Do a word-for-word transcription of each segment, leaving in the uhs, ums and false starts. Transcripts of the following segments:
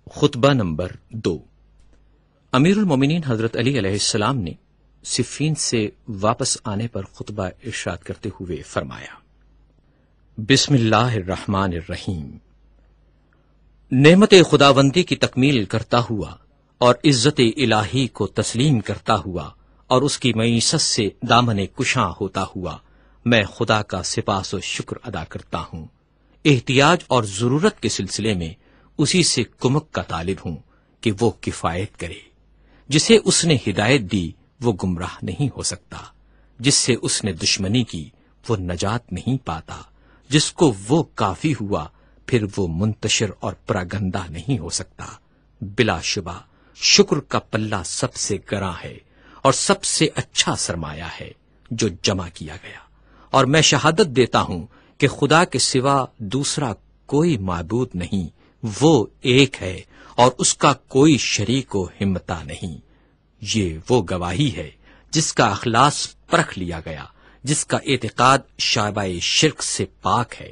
خطبہ نمبر دو۔ امیر المومنین حضرت علی علیہ السلام نے صفین سے واپس آنے پر خطبہ ارشاد کرتے ہوئے فرمایا، بسم اللہ الرحمن الرحیم۔ نعمت خداوندی کی تکمیل کرتا ہوا اور عزت الہی کو تسلیم کرتا ہوا اور اس کی معیشت سے دامن کشاں ہوتا ہوا میں خدا کا سپاس و شکر ادا کرتا ہوں۔ احتیاج اور ضرورت کے سلسلے میں اسی سے کمک کا طالب ہوں کہ وہ کفایت کرے۔ جسے اس نے ہدایت دی وہ گمراہ نہیں ہو سکتا، جس سے اس نے دشمنی کی وہ نجات نہیں پاتا، جس کو وہ کافی ہوا پھر وہ منتشر اور پراگندہ نہیں ہو سکتا۔ بلا شبہ شکر کا پلہ سب سے گراں ہے اور سب سے اچھا سرمایہ ہے جو جمع کیا گیا، اور میں شہادت دیتا ہوں کہ خدا کے سوا دوسرا کوئی معبود نہیں، وہ ایک ہے اور اس کا کوئی شریک و ہمتا نہیں۔ یہ وہ گواہی ہے جس کا اخلاص پرکھ لیا گیا، جس کا اعتقاد شعبہ شرک سے پاک ہے۔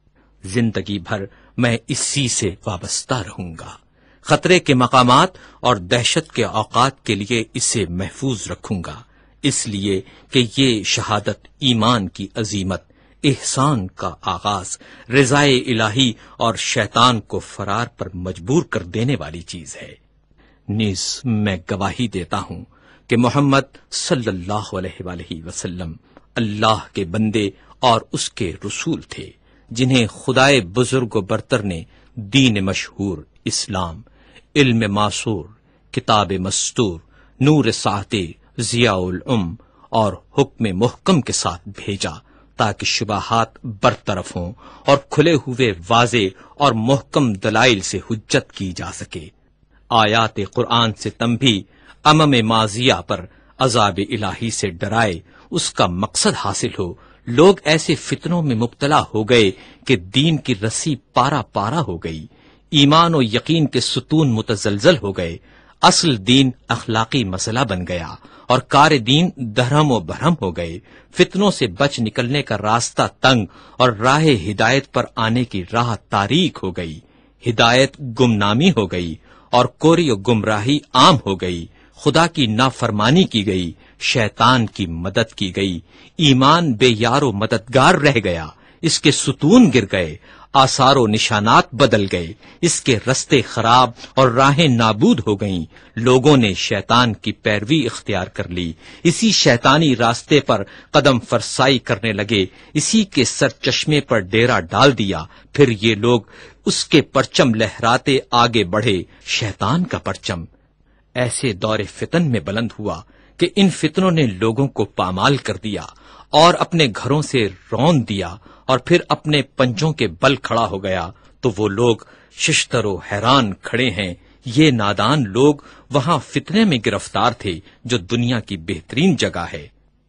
زندگی بھر میں اسی سے وابستہ رہوں گا، خطرے کے مقامات اور دہشت کے اوقات کے لیے اسے محفوظ رکھوں گا، اس لیے کہ یہ شہادت ایمان کی عظیمت، احسان کا آغاز، رضائے الہی اور شیطان کو فرار پر مجبور کر دینے والی چیز ہے۔ نیز میں گواہی دیتا ہوں کہ محمد صلی اللہ علیہ وآلہ وسلم اللہ کے بندے اور اس کے رسول تھے، جنہیں خدائے بزرگ و برتر نے دین مشہور اسلام، علم معصور، کتاب مستور، نور ساطع، ضیاء العم اور حکم محکم کے ساتھ بھیجا تاکہ شبہات برطرف ہوں اور کھلے ہوئے واضح اور محکم دلائل سے حجت کی جا سکے۔ آیات قرآن سے تنبیہ امم ماضیہ پر عذاب الہی سے ڈرائے، اس کا مقصد حاصل ہو۔ لوگ ایسے فتنوں میں مبتلا ہو گئے کہ دین کی رسی پارا پارا ہو گئی، ایمان و یقین کے ستون متزلزل ہو گئے، اصل دین اخلاقی مسئلہ بن گیا اور کار دین دھرم و بھرم ہو گئے۔ فتنوں سے بچ نکلنے کا راستہ تنگ اور راہ ہدایت پر آنے کی راہ تاریک ہو گئی، ہدایت گمنامی ہو گئی اور کوری و گمراہی عام ہو گئی، خدا کی نافرمانی کی گئی، شیطان کی مدد کی گئی، ایمان بے یار و مددگار رہ گیا، اس کے ستون گر گئے، آثار و نشانات بدل گئے، اس کے رستے خراب اور راہیں نابود ہو گئیں۔ لوگوں نے شیطان کی پیروی اختیار کر لی، اسی شیطانی راستے پر قدم فرسائی کرنے لگے، اسی کے سر چشمے پر ڈیرا ڈال دیا، پھر یہ لوگ اس کے پرچم لہراتے آگے بڑھے، شیطان کا پرچم۔ ایسے دور فتن میں بلند ہوا کہ ان فتنوں نے لوگوں کو پامال کر دیا اور اپنے گھروں سے رون دیا، اور پھر اپنے پنجوں کے بل کھڑا ہو گیا تو وہ لوگ ششتر و حیران کھڑے ہیں۔ یہ نادان لوگ وہاں فتنے میں گرفتار تھے جو دنیا کی بہترین جگہ ہے،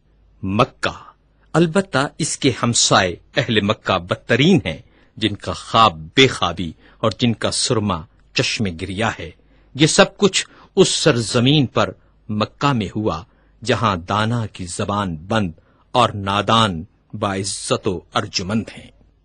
مکہ۔ البتہ اس کے ہمسائے اہل مکہ بدترین ہیں، جن کا خواب بے خوابی اور جن کا سرما چشم گریا ہے۔ یہ سب کچھ اس سرزمین پر مکہ میں ہوا جہاں دانا کی زبان بند اور نادان باعزت و ارجمند ہیں۔